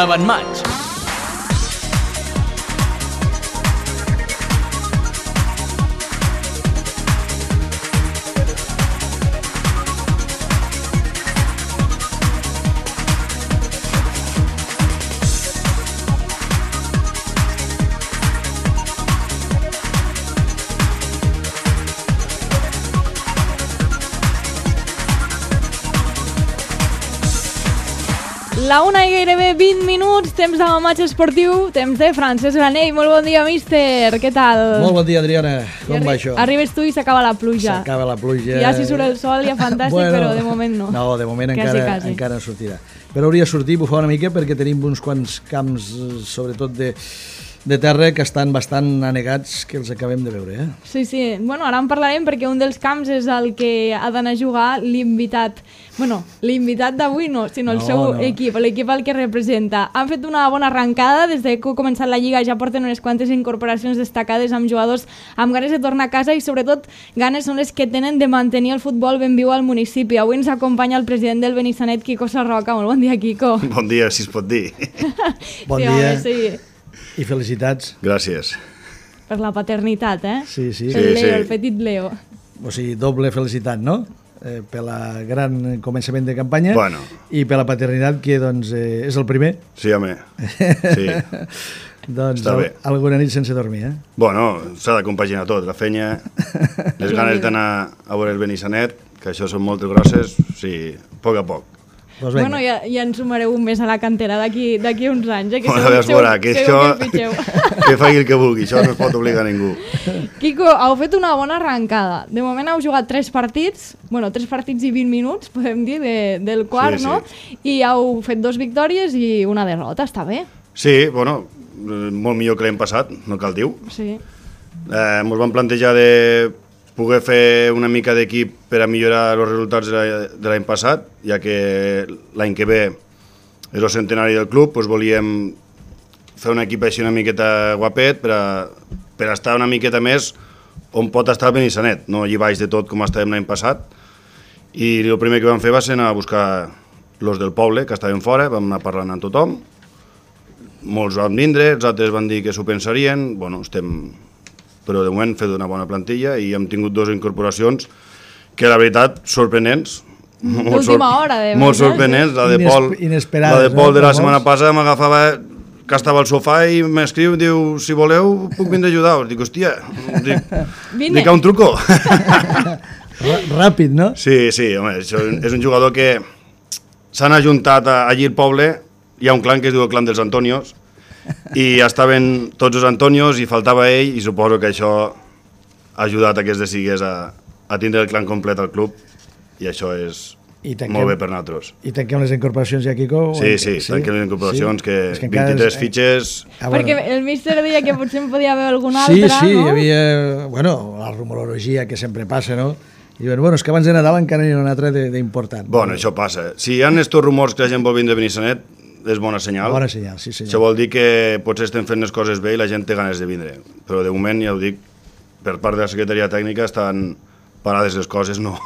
l'avantmatx. La una i gairebé 20 minuts, temps de matx esportiu, temps de Francesc Granell. Molt bon dia, míster, què tal? Molt bon dia, Adriana, com va això? Arribes tu i s'acaba la pluja. S'acaba la pluja. Ja si surt el sol ja fantàstic, bueno, però de moment no. No, de moment quasi. encara no sortirà. Però hauria de sortir, bufar una mica, perquè tenim uns quants camps, sobretot de terra, que estan bastant anegats, que els acabem de veure, eh? Sí. Bueno, ara en parlarem perquè un dels camps és el que ha d'anar a jugar l'invitat. Bueno, l'invitat d'avui no, sinó el seu equip, l'equip al que representa. Han fet una bona arrencada, des que ha començat la Lliga ja porten unes quantes incorporacions destacades amb jugadors amb ganes de tornar a casa i sobretot ganes són les que tenen de mantenir el futbol ben viu al municipi. Avui ens acompanya el president del Benissanet, Quico Sarroca. Molt bon dia, Quico. Bon dia, si es pot dir. Bon dia. Sí. I felicitats. Gràcies. Per la paternitat, eh? Sí. El Leo, el petit Leo. O sigui, doble felicitat, no? Per la gran començament de campanya, bueno, i per la paternitat, que doncs, és el primer. Sí, home. Sí. Doncs alguna nit sense dormir, eh? Bueno, s'ha de compaginar tot, la feina, les ganes d'anar a veure el Benissanet, que això són moltes grosses, sí, a poc. Pues bueno, ja en sumareu un més a la cantera d'aquí uns anys, eh? Que bueno, ja es veurà, que això que faci el que vulgui, això no es pot obligar a ningú. Quico, heu fet una bona arrencada. De moment heu jugat 3 partits, bueno, 3 partits i 20 minuts, podem dir, del quart, sí, no? I heu fet 2 victòries i una derrota, està bé? Sí, bueno, molt millor que l'any passat, no cal dir-ho. Sí. Ens vam plantejar de poder fer una mica d'equip per a millorar els resultats de l'any passat, ja que l'any que ve és el centenari del club, doncs volíem fer un equip així una miqueta guapet per a estar una miqueta més on pot estar el Benissanet, no allí baix de tot com estàvem l'any passat. I el primer que vam fer va ser anar a buscar els del poble, que estaven fora, vam anar parlant amb tothom, molts van vindre, els altres van dir que s'ho pensarien, bueno, però de moment hem fet una bona plantilla i hem tingut 2 incorporacions que la veritat sorprenents, d'última hora, molt sorprenents. La de Pol de la setmana passada m'agafava que estava al sofà i m'escriu, diu, si voleu puc vindre a ajudar-vos. Dic, hòstia, dic a un truco. Ràpid, no? Sí, home, és un jugador que s'han ajuntat allí al poble, hi ha un clan que es diu el clan dels Antonios, i estaven tots els Antonios i faltava ell, i suposo que això ha ajudat a que es decidís a tindre el clan complet al club, i això és molt bé per nosaltres. I tanquem les incorporacions ja, Quico? Sí, tanquem les incorporacions, que 23 fitxes... Perquè el míster deia que potser en podia haver algun altre, no? Sí, hi havia, bueno, la rumorologia que sempre passa, no? I diuen, bueno, és que abans de Nadal encara n'hi ha un altre d'important. Bueno, això passa. Si hi ha estos rumors que la gent vol vindre a Benissanet, és bona senyal. Bona senyal, sí senyor. Això vol dir que potser estem fent les coses bé i la gent té ganes de vindre. Però de moment, ja ho dic, per part de la secretaria tècnica estan parades les coses, no.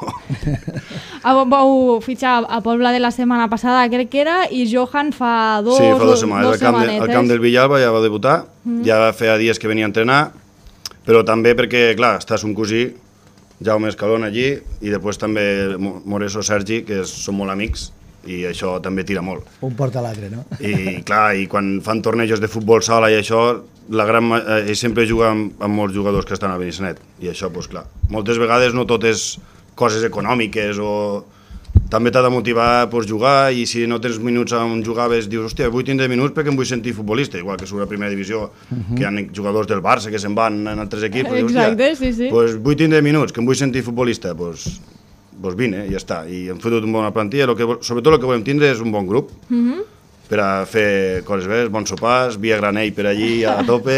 Vau fitxar a Pobla de la setmana passada, crec que era, i Johan fa 2 setmanetes. Al camp del Villalba ja va debutar, ja fa dies que venia a entrenar, però també perquè, clar, està son cosí, Jaume Escalón allí, i després també Moreso Sergi, que són molt amics, i això també tira molt. Un porta l'altre, no? I clar, i quan fan tornejos de futbol sala i això, ell sempre juga amb molts jugadors que estan a Benissanet, i això, doncs clar, moltes vegades no tot és coses econòmiques, o també t'ha de motivar per jugar, i si no tens minuts on jugaves, dius, hòstia, vull tindre minuts perquè em vull sentir futbolista, igual que surt a primera divisió, que hi ha jugadors del Barça que se'n van en altres equips, exacte, sí. Doncs vull tindre minuts, que em vull sentir futbolista, doncs vine, i ja està. I hem fet una bona plantilla, sobretot el que volem tindre és un bon grup, per a fer coses bé, bons sopars, via granell per allí, a tope,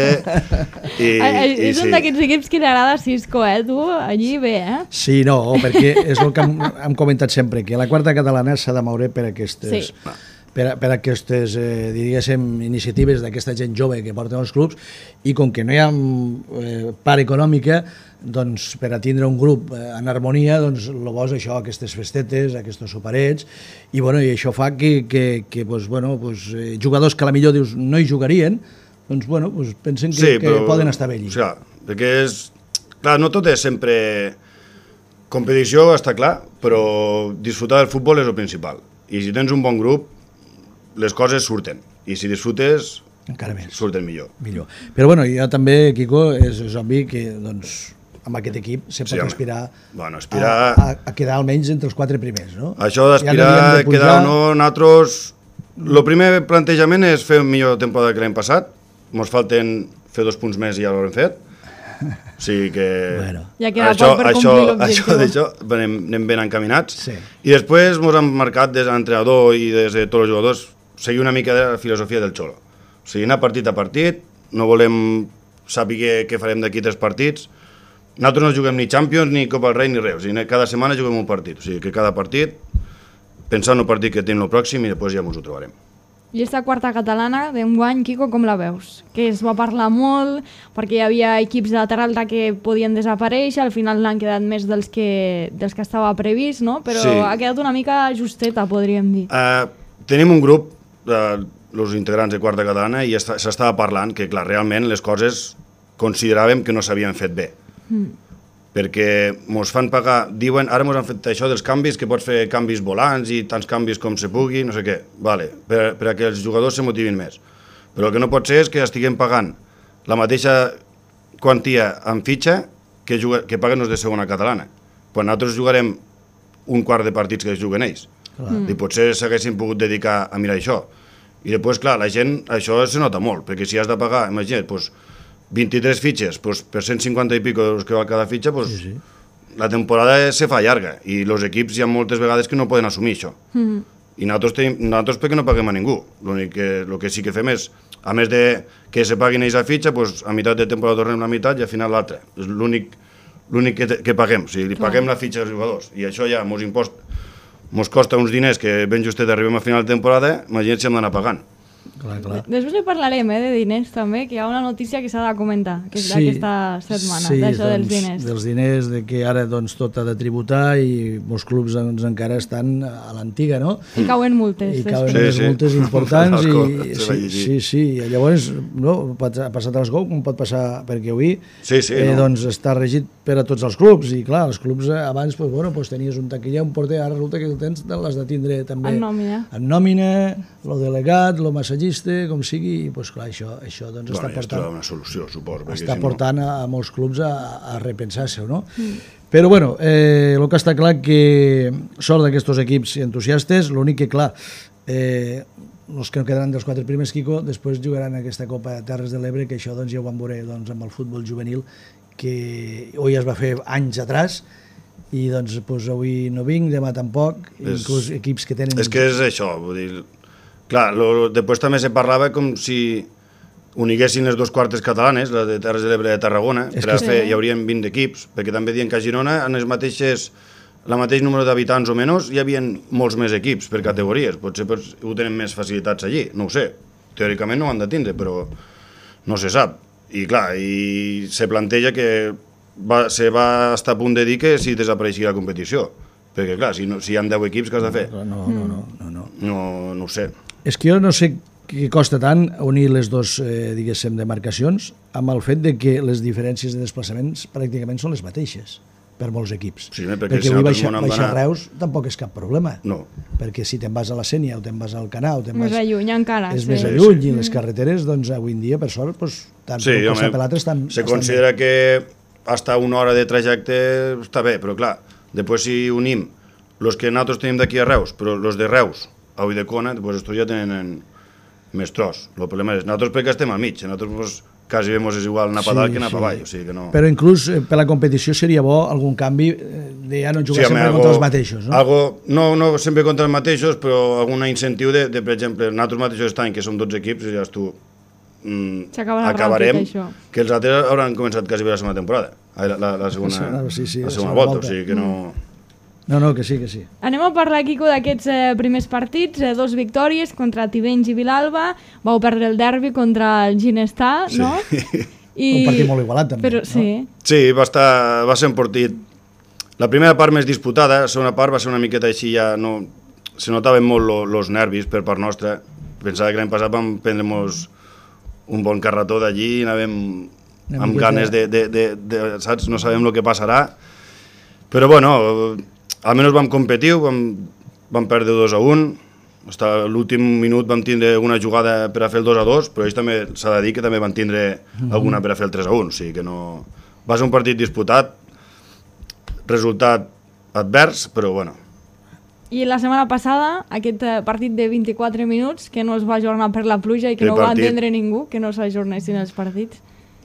és un d'aquests equips que li agrada a Cisco, tu, allí bé, Sí, no, perquè és el que hem comentat sempre, que la quarta catalana s'ha de moure per aquestes per a aquestes, diguéssim, iniciatives d'aquesta gent jove que porten els clubs, i com que no hi ha part econòmica, doncs per a tindre un grup en harmonia, doncs el bo és això, aquestes festetes, aquests soparets, i això fa que jugadors que a la millor dius no hi jugarien, doncs pensen que poden estar bé allí. Clar, perquè clar, no tot és sempre competició, està clar, però disfrutar del futbol és el principal. I si tens un bon grup, les coses surten. I si disfrutes, encara més. Surten millor. Però jo també, Quico, és obvi que amb aquest equip se pot aspirar a quedar almenys entre els 4 primers, no? Això d'aspirar a quedar o no, nosaltres... El primer plantejament és fer una millor temporada que l'any passat. Ens falten fer 2 punts més i ja l'haurem fet. O sigui que... Ja queda poc per complir l'objectiu. D'això anem ben encaminats. I després ens han marcat des de l'entrenador i des de tots els jugadors seguir una mica de la filosofia del Xolo. O sigui, anar partit a partit, no volem saber què farem d'aquí 3 partits. Nosaltres no juguem ni Champions, ni Copa del Rei, ni res. O sigui, cada setmana juguem un partit. O sigui, que cada partit, pensant en el partit que tenim el pròxim, i després ja ens ho trobarem. I aquesta quarta catalana d'enguany, Quico, com la veus? Que es va parlar molt, perquè hi havia equips de Terra Alta que podien desaparèixer, al final n'han quedat més dels que estava previst, no? Però ha quedat una mica justeta, podríem dir. Tenim un grup, els integrants de quarta catalana, i s'estava parlant que, clar, realment les coses consideràvem que no s'havien fet bé. Perquè ens fan pagar, diuen, ara ens han fet això dels canvis, que pots fer canvis volants i tants canvis com se pugui, no sé què, vale, per a que els jugadors se motivin més. Però el que no pot ser és que estiguem pagant la mateixa quantia en fitxa que paguen els de segona catalana. Quan nosaltres jugarem un quart de partits que juguen ells. I potser s'haguessin pogut dedicar a mirar això. I després, clar, la gent, això se nota molt, perquè si has de pagar, imagina't, 23 fitxes, per 150 i pico euros que va cada fitxa, la temporada se fa llarga i els equips hi ha moltes vegades que no poden assumir això. I nosaltres perquè no paguem a ningú. El que sí que fem és, a més de que se paguin ells a fitxa, a meitat de temporada tornem la meitat i al final l'altra. És l'únic que paguem, o sigui, li paguem la fitxa als jugadors. I això ja ens costa uns diners que ben justet arribem a final de temporada, imagina't si hem d'anar pagant. Després hi parlarem de diners també, que hi ha una notícia que s'ha de comentar, que és d'aquesta setmana, d'això dels diners. Dels diners, que ara tot ha de tributar i molts clubs encara estan a l'antiga, no? I cauen multes. I cauen multes importants. Sí, i llavors ha passat a l'Esgou, com pot passar perquè avui, doncs està regit per a tots els clubs, i clar, els clubs abans tenies un taquiller, un porter, ara resulta que el tens, l'has de tindre també en nòmina, el delegat, el massatgista, com sigui, i clar, això doncs està una solució, suposo. Està portant a molts clubs a repensar-se-ho, no? Però el que està clar que sort d'aquests equips entusiastes, l'únic que clar, els que no quedaran dels 4 primers, Quico, després jugaran aquesta Copa de Terres de l'Ebre, que això ja ho vam veure amb el futbol juvenil, que avui es va fer anys atrás, i doncs avui no vinc, demà tampoc, inclús equips que tenen... És que és això, vull dir... Clar, després també se parlava com si uniguessin les 2 quartes catalanes, la de Terres de l'Ebre i de Tarragona, hi haurien 20 equips, perquè també diuen que a Girona, en el mateix número d'habitants o menys, hi havia molts més equips per categories, potser ho tenen més facilitats allí, no ho sé, teòricament no ho han de tindre, però no se sap. I clar, se planteja que se va estar a punt de dir que si desapareixia la competició, perquè clar, si hi ha 10 equips, què has de fer? No ho sé. És que jo no sé què costa tant unir les dues, diguéssim, demarcacions amb el fet de que les diferències de desplaçaments pràcticament són les mateixes per molts equips. Sí, perquè avui baixar Reus tampoc és cap problema. No. Perquè si te'n vas a la Sénia o te'n vas al Canà o te'n vas... Més lluny encara. És més lluny, i les carreteres, doncs, avui en dia, per sort, tant per passar per l'altre estan... Se considera que hasta una hora de trajecte està bé, però clar, després si unim els que nosaltres tenim d'aquí a Reus, però els de Reus a Ulldecona, doncs estos ja tenen més tros. El problema és, nosaltres perquè estem al mig, nosaltres quasi vemos és igual anar per dalt que anar per avall, o sigui que no... Però inclús per la competició seria bo algun canvi de ja no jugar sempre contra els mateixos, no? No sempre contra els mateixos, però algun incentiu de per exemple, nosaltres mateixos aquest any, que som 12 equips, ja acabarem, que els altres hauran començat quasi bé la segona temporada, la segona volta, o sigui que no... No, que sí, que sí. Anem a parlar, Quico, d'aquests primers partits. 2 victòries contra Tivenys i Vilalba. Vau perdre el derbi contra el Ginestar, Sí. no? Un partit molt igualat, també. Però, no? sí. Sí, va ser un partit... La primera part més disputada, la segona part va ser una miqueta així, ja no... Se notaven molt els nervis per part nostra. Pensava que l'any passat vam prendre-nos un bon carretó d'allí i anàvem amb ganes de saps? No sabem el que passarà. Però bueno, almenys vam competir, vam perdre 2-1. Hasta l'últim minut vam tindre una jugada per a fer el 2-2, però ells també s'ha de dir que també van tindre alguna per a fer el 3-1, o sigui que no... Va ser un partit disputat, resultat advers, però bueno. I la setmana passada, aquest partit de 24 minuts, que no es va ajornar per la pluja i que no ho va entendre ningú, que no s'ajornessin els partits.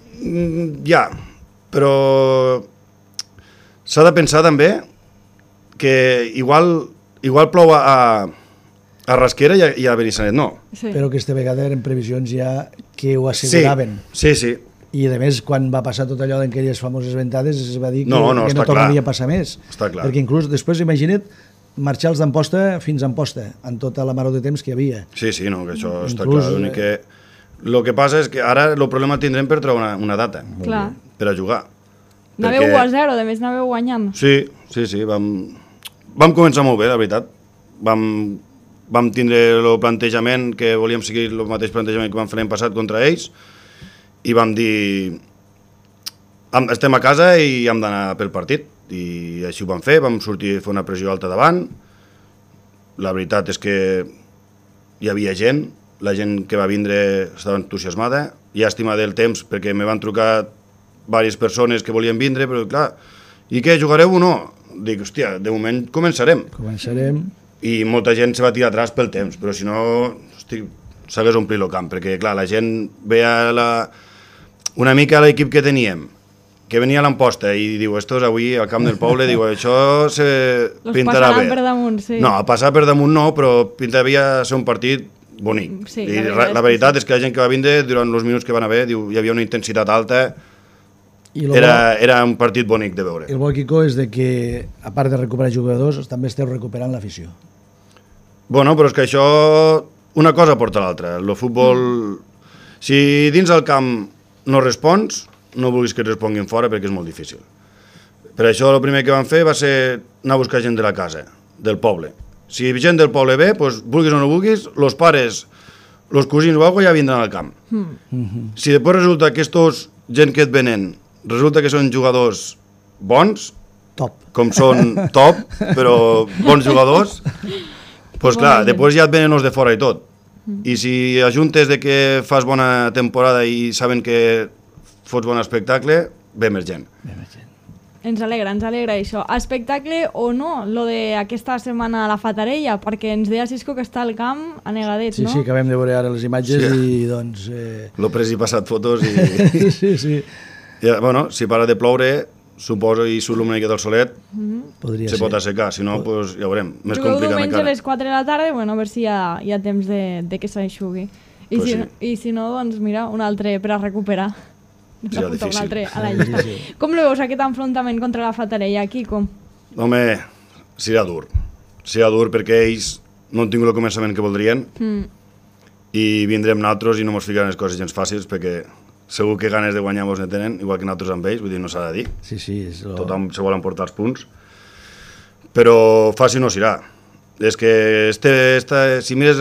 Ja, però s'ha de pensar també que igual plou a Rasquera i a Benissanet, no. Sí. Però aquesta vegada eren previsions ja que ho asseguraven. Sí. I a més, quan va passar tot allò d'aquelles famoses ventades, es va dir que no tornaria a passar més. Està clar. Perquè inclús després, imagina't, marxar els d'Amposta fins a Amposta, en tota la maror de temps que hi havia. Sí, no, que això està clar. El que passa és que ara el problema tindrem per trobar una data per a jugar. Anàveu 1-0, a més anàveu guanyant. Sí, vam començar molt bé, la veritat. Vam tindre el plantejament que volíem seguir el mateix plantejament que vam fer l'any passat contra ells i vam dir estem a casa i hem d'anar pel partit i així ho vam fer, vam sortir a fer una pressió alta davant. La veritat és que hi havia gent, la gent que va vindre estava entusiasmada, llàstima del temps perquè me van trucar diverses persones que volien vindre, però clar, i què, jugareu o no? Dic, hòstia, de moment començarem. I molta gent se va tirar atrás pel temps, però si no, s'hagués omplit el camp, perquè clar, la gent veia una mica l'equip que teníem, que venia a l'Amposta i diu, estos avui al camp del poble, diu, això se pintarà bé. Los passaran per damunt, sí. No, a passar per damunt no, però pintaria ser un partit bonic. Sí, i la veritat és que la gent que va vindre, durant els minuts que van haver, diu, hi havia una intensitat alta, era un partit bonic de veure. El bo, Quico, és de que, a part de recuperar jugadors, també esteu recuperant l'afició. Bueno, però és que això, una cosa porta l'altra. El futbol, si dins del camp no respons, no vulguis que et responguin fora perquè és molt difícil. Per això el primer que vam fer va ser anar a buscar gent de la casa, del poble. Si gent del poble ve, doncs, vulguis o no vulguis, els pares, els cosins o alguna cosa ja vindran al camp. Si després resulta que estos gent que et venen resulta que són jugadors bons, com són top, però bons jugadors, doncs clar, després ja et venen els de fora i tot. I si ajuntes de que fas bona temporada i saben que fots bon espectacle, ve més gent. Ens alegra això. Espectacle o no, lo d'aquesta setmana a la Fatarella, perquè ens deia Cisco que està al camp a Negadet, no? Sí, acabem de veure ara les imatges i doncs... L'ho pres i passat fotos i... Sí. Bueno, si para de ploure, suposo, i surt una mica del solet, se pot assecar, si no, ja veurem. Més complicat encara. Diumenge a les 4 de la tarda, bueno, a veure si hi ha temps de que s'aixugui. I si no, doncs mira, un altre per a recuperar. Serà difícil. Un altre a la llista. Com el veus, aquest enfrontament contra la Fatarella, Quico? Home, serà dur. Serà dur perquè ells no han tingut el començament que voldrien i vindrem nosaltres i no ens ficaran les coses gens fàcils perquè segur que ganes de guanyar mos ne tenen, igual que nosaltres amb ells, vull dir, no s'ha de dir. Sí. Tothom se vol emportar els punts. Però fàcil no serà. És que si mires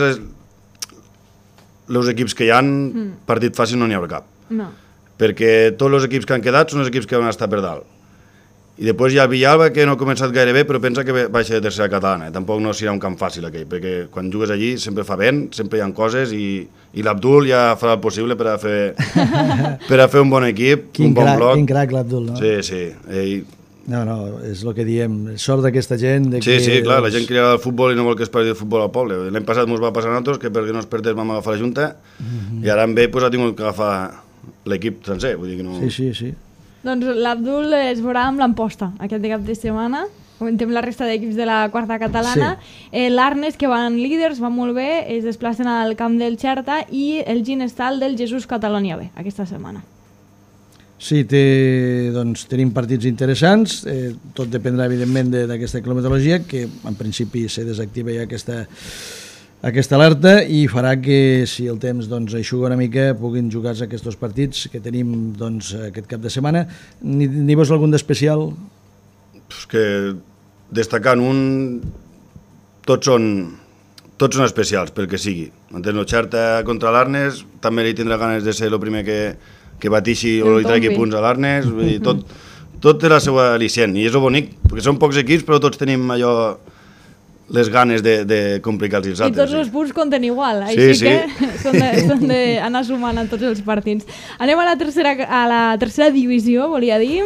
els equips que hi ha, partit fàcil no n'hi haurà cap. No. Perquè tots els equips que han quedat són els equips que van estar per dalt. I després hi ha el Villalba, que no ha començat gaire bé, però pensa que baixa de tercera catalana. Tampoc no serà un camp fàcil aquell, perquè quan jugues allí sempre fa vent, sempre hi ha coses, i l'Abdul ja farà el possible per a fer un bon equip, un bon bloc. Quin crac l'Abdul, no? Sí. No, és el que diem, sort d'aquesta gent. Sí, clar, la gent que li agrada el futbol i no vol que es parli de futbol al poble. L'any passat ens va passar a nosaltres, que perquè no es perdés vam agafar la Junta, i ara en ve ha tingut que agafar l'equip sencer, vull dir que no... Sí. Doncs l'Abdul es veurà amb l'Amposta aquest cap de setmana. Comentem la resta d'equips de la quarta catalana. L'Arnes, que van líders, va molt bé, es desplacen al camp del Xerta, i el Ginestal del Jesús Catalonia B aquesta setmana. Sí, tenim partits interessants, tot dependrà evidentment d'aquesta climatologia, que en principi se desactiva ja aquesta alerta i farà que si el temps eixuga una mica puguin jugar-se aquests partits que tenim aquest cap de setmana. N'hi veus algun d'especial? És que destacant un, tots són especials pel que sigui. Entens, el Xerta contra l'Arnes també li tindrà ganes de ser el primer que batixi o li tregui punts a l'Arnes, tot té la seva al·licient i és el bonic, perquè són pocs equips però tots tenim allò, les ganes de complicar els altres. I tots els punts compten igual, així que són d'anar sumant en tots els partits. Anem a la tercera divisió, volia dir,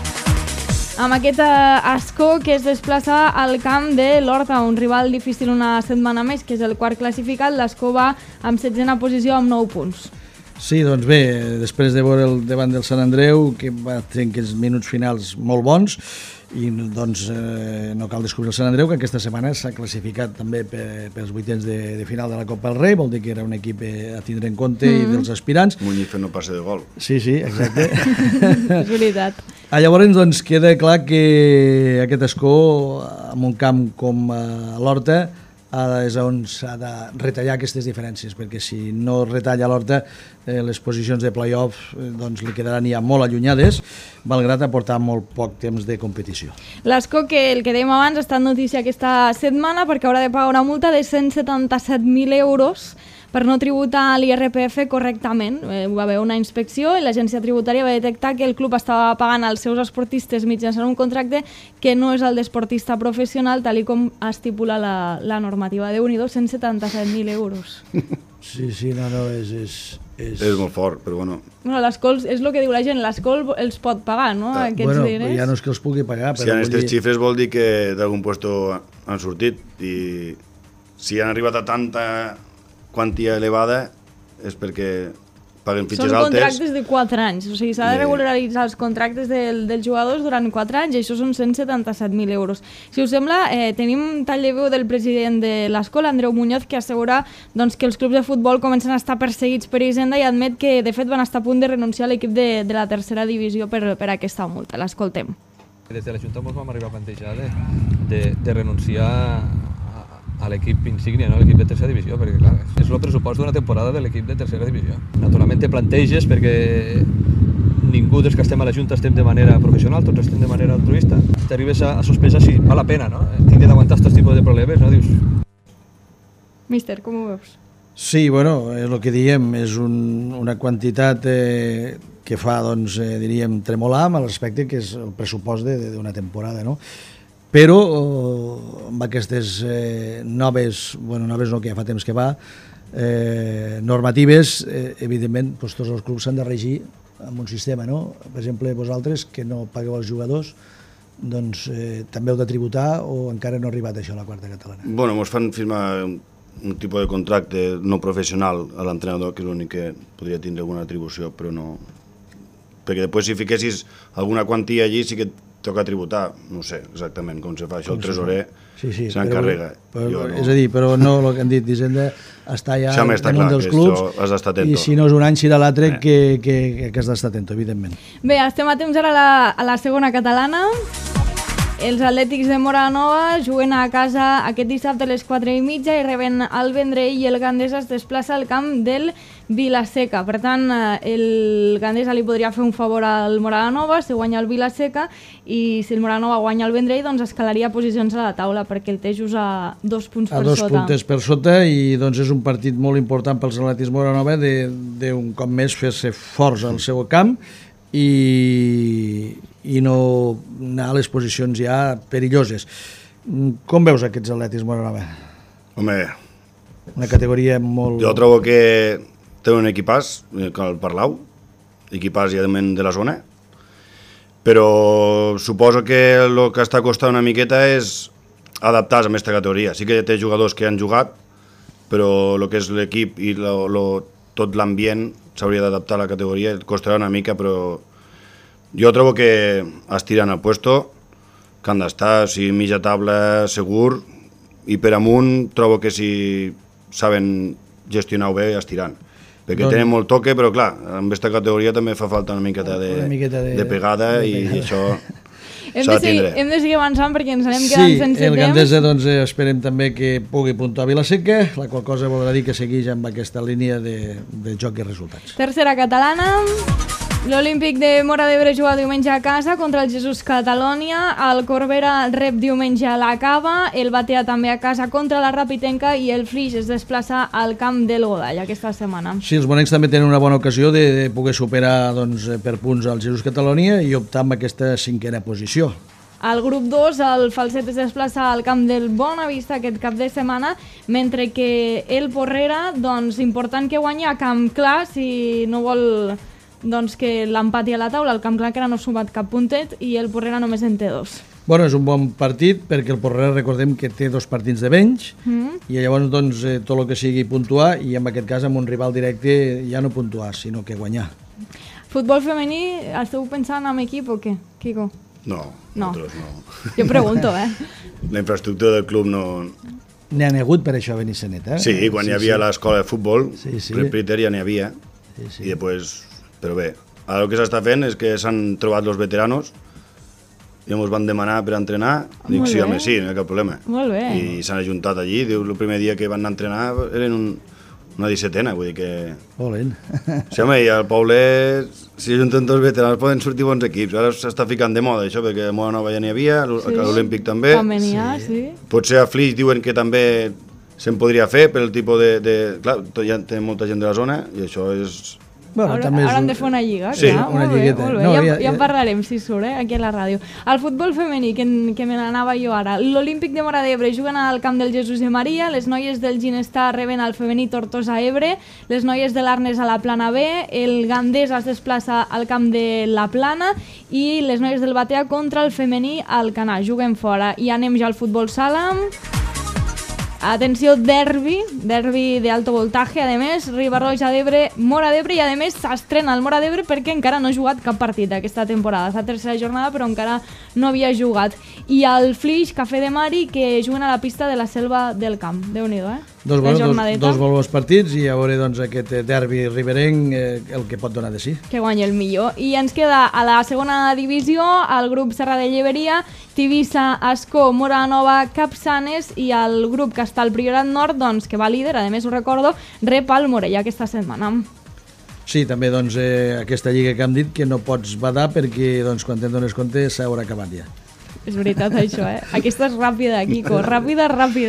amb aquest Ascó que es desplaça al camp de l'Horta, un rival difícil una setmana més, que és el quart classificat. L'Ascó va amb 7a posició amb 9 punts. Sí, doncs bé, després de veure el davant del Sant Andreu, que va tenir aquests minuts finals molt bons, i doncs no cal descobrir el Sant Andreu, que aquesta setmana s'ha classificat també pels vuitens de final de la Copa del Rei, vol dir que era un equip a tindre en compte i dels aspirants. Muñiz no passa de gol. Sí, exacte. És veritat. Llavors doncs, queda clar que aquest Ascó, en un camp com l'Horta, és on s'ha de retallar aquestes diferències, perquè si no retalla l'Horta, les posicions de play-off doncs, li quedaran ja molt allunyades, malgrat aportar molt poc temps de competició. L'Ascó, que el que dèiem abans, ha estat notícia aquesta setmana perquè haurà de pagar una multa de 177.000 euros per no tributar l'IRPF correctament. Va haver una inspecció i l'agència tributària va detectar que el club estava pagant als seus esportistes mitjançant un contracte que no és el d'esportista professional, tal com estipula la normativa. Déu-n'hi-do, 177.000 euros. Sí, no, és molt fort, però bueno. L'Ascó, és el que diu la gent, l'Ascó els pot pagar, no? Aquests diners. Ja no és que els pugui pagar. Si hi ha aquestes xifres vol dir que d'algun puesto han sortit i si han arribat a tanta quantia elevada és perquè paguen fitxes altes. Són contractes de 4 anys, o sigui, s'ha de regularitzar els contractes dels jugadors durant 4 anys i això són 177.000 euros. Si us sembla, tenim tall de veu del president de l'Ascó, Andreu Muñoz, que assegura que els clubs de futbol comencen a estar perseguits per Hisenda i admet que de fet van estar a punt de renunciar a l'equip de la tercera divisió per aquesta multa. L'escoltem. Des de la Junta ens vam arribar a plantejar de renunciar a l'equip insígnia, no? L'equip de tercera divisió, perquè clar, és el pressupost d'una temporada de l'equip de tercera divisió. Naturalment te planteges perquè ningú dels que estem a la Junta estem de manera professional, tots estem de manera altruista. T'arribes a sospesar si val la pena, no? Tindre d'aguantar aquests tipus de problemes, no? Dius... Míster, com ho veus? Sí, bueno, és el que diem, és una quantitat que fa, diríem, tremolar amb l'aspecte que és el pressupost d'una temporada, no? Però amb aquestes noves no, que ja fa temps que va, normatives, evidentment, tots els clubs s'han de regir amb un sistema, no? Per exemple, vosaltres, que no pagueu als jugadors, doncs també heu de tributar o encara no ha arribat això a la quarta catalana? Bueno, ens fan firmar un tipus de contracte no professional a l'entrenador, que és l'únic que podria tindre alguna atribució, però no... Perquè després si fiquessis alguna quantia allí sí que toca tributar, no sé exactament com se fa això, el tresorer s'encarrega. És a dir, però no el que han dit d'Hisenda està ja damunt dels clubs i si no és un any serà l'altre que has d'estar atento, evidentment. Bé, estem a temps ara a la segona catalana. Els Atlètics de Móra la Nova juguen a casa aquest dissabte a les 4:30 i reben el Vendrell i el Gandesa es desplaça al camp del Vilaseca. Per tant, el Gandesa li podria fer un favor al Móra la Nova si guanya el Vilaseca i si el Móra la Nova guanya el Vendrell doncs escalaria posicions a la taula perquè el té just a 2 punts per sota. A 2 puntes per sota i doncs és un partit molt important pels Atlètics Móra la Nova d'un cop més fer-se forts al seu camp i no anar a les posicions ja perilloses. Com veus aquests Atlètics Móra la Nova? Home, una categoria molt... Jo trobo que té un equipàs, com el Parlau, equipàs ja de la zona, però suposo que el que està costant una miqueta és adaptar-se a aquesta categoria. Sí que té jugadors que han jugat, però el que és l'equip i tot l'ambient s'hauria d'adaptar a la categoria, costarà una mica, però jo trobo que estiran al puesto, que han d'estar, si mitja taula segur, i per amunt trobo que si saben gestionar-ho bé estiran. perquè tenen molt toque, però clar, en aquesta categoria també fa falta una miqueta de pegada i això s'ha de tindre. Hem de seguir avançant perquè ens anem quedant sense temps. Sí, el Gandesa doncs, esperem també que pugui puntuar Vilaseca, la qual cosa voldrà dir que segueix amb aquesta línia de joc i resultats. Tercera catalana. L'Olímpic de Móra d'Ebre juga diumenge a casa contra el Jesús Catalònia, el Corbera rep diumenge a la Cava, el Batea també a casa contra la Rapitenca i el Flix es desplaça al camp del Godall aquesta setmana. Sí, els bonencs també tenen una bona ocasió de poder superar doncs, per punts al Jesús Catalònia i optar amb aquesta 5a posició. Al grup 2, el Falset es desplaça al camp del Bonavista aquest cap de setmana, mentre que el Porrera, doncs, important que guanyi a camp clar si no vol doncs, que l'empati a la taula. El camp clar que ara no ha sumat cap puntet i el Porrera només en té 2. Bueno, és un bon partit perquè el Porrera recordem que té 2 partits de menys i llavors doncs, tot el que sigui puntuar i en aquest cas amb un rival directe ja no puntuar, sinó que guanyar. Futbol femení, esteu pensant en equip o què, Quico? No, nosaltres no. Jo pregunto, La infraestructura del club no... N'hi ha hagut per això a Benissanet, Sí, quan hi havia l'escola de futbol, Sí. Repriter ja n'hi havia, i després... Però bé, ara el que s'està fent és que s'han trobat els veteranos i ens van demanar per entrenar, dic sí, home, sí, no hi ha cap problema. Molt bé. I s'han ajuntat allí, diu, el primer dia que van anar a entrenar eren una 17ena, vull dir que... Molt bé. Sí, home, i al Paulet, si ajunten tots veteranos poden sortir bons equips, ara s'està ficant de moda això, perquè a Móra Nova ja n'hi havia, a l'Olímpic també. També n'hi ha, sí. Potser a Flix diuen que també se'n podria fer pel tipus de... Clar, ja té molta gent de la zona i això és... Bueno, ara hem de fer una lliga, sí, clar, una molt lligueta. Bé. No, ja en parlarem, si surt, aquí a la ràdio. El futbol femení, que me n'anava jo ara. L'Olímpic de Móra d'Ebre juguen al camp del Jesús de Maria, les noies del Ginestar reben al femení Tortosa Ebre, les noies de l'Arnes a la Plana B, el Gandés es desplaça al camp de la Plana i les noies del Batea contra el femení al Canà, juguen fora. I anem ja al futbol sala. Atenció, derbi d'alto voltaje, a més, Riba-roja d'Ebre, Móra d'Ebre, i a més s'estrena el Móra d'Ebre perquè encara no ha jugat cap partit aquesta temporada. És la tercera jornada però encara no havia jugat. I el Flix, Cafè de Mari, que juguen a la pista de la Selva del Camp. Déu-n'hi-do, Dos bons partits i a veure doncs, aquest derbi riberenc el que pot donar de sí. Que guanyi el millor. I ens queda a la segona divisió el grup Serra de Lleberia, Tivissa, Ascó, Móra Nova, Capçanes, i el grup que està al Priorat Nord, doncs, que va líder, a més ho recordo, rep el Morellà aquesta setmana. Sí, també doncs, aquesta lliga que hem dit que no pots badar perquè doncs, quan te'n dones compte s'haurà acabat ja. És veritat això, Aquesta és ràpida, Quico, ràpida.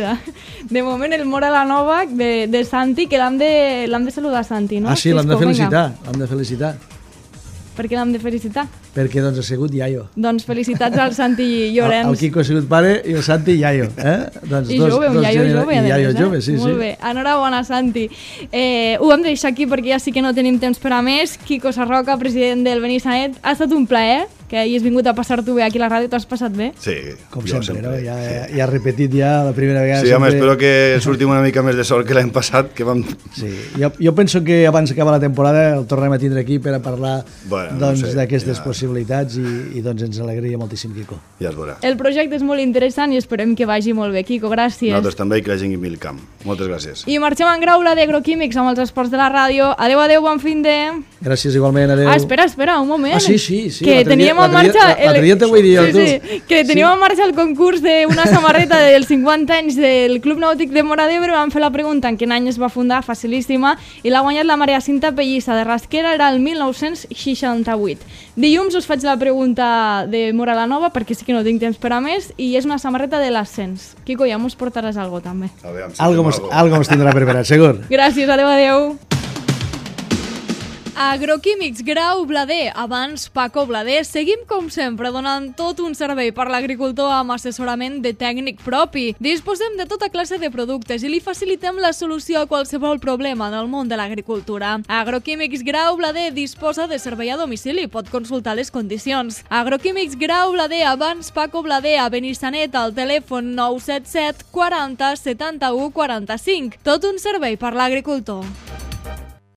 De moment el Móra la Nova de Santi, que l'hem de saludar, Santi, no? Ah, sí, l'hem de felicitar. Per què l'hem de felicitar? Perquè doncs ha sigut iaio. Doncs felicitats al Santi Llorenç. El Quico ha sigut pare i el Santi iaio. Doncs I jove, un iaio jove, a més. Jove, sí. Molt bé, enhorabona, Santi. Ho hem de deixar aquí perquè ja sí que no tenim temps per a més. Quico Sarroca, president del Benissanet, ha estat un plaer que hagis vingut a passar-t'ho bé aquí a la ràdio. T'has passat bé? Sí, com sempre, no? Ja has repetit ja la primera vegada. Sí, home, espero que sortim una mica més de sort que l'any passat, que vam... Sí, jo penso que abans d'acabar la temporada el tornem a tindre aquí per a parlar d'aquestes possibilitats i doncs ens alegraria moltíssim, Quico. Ja es veurà. El projecte és molt interessant i esperem que vagi molt bé. Quico, gràcies. Nosaltres també i que la gent guimi el camp. Moltes gràcies. I marxem en graula d'Agroquímics amb els esports de la ràdio. Adeu, bon fin de... Gràcies igualment, adeu. Ah, espera, un moment. Ah, sí. Que teníem en marxa... L'altre dia t'ho vull dir jo, tu. Sí, que teníem en marxa el concurs d'una samarreta dels 50 anys del Club Nàutic de Móra d'Ebre. Vam fer la pregunta en quin any es va fundar, facilíssima, i l'ha guanyat la Maria Cinta Pellissa de Rasquera, era el 1968. Dilluns us faig la pregunta de Móra la Nova, perquè sí que no tinc temps per a més, i és una samarreta de l'ascens. Quico, ja mos portaràs algo també. Algo mos tindrà preparat, segur. Gràcies, adeu. Agroquímics Grau Blader, abans Paco Blader. Seguim com sempre donant tot un servei per l'agricultor amb assessorament de tècnic propi. Disposem de tota classe de productes i li facilitem la solució a qualsevol problema en el món de l'agricultura. Agroquímics Grau Blader disposa de servei a domicili, pot consultar les condicions. Agroquímics Grau Blader, abans Paco Blader, a Benissanet, al telèfon 977 40 71 45. Tot un servei per l'agricultor.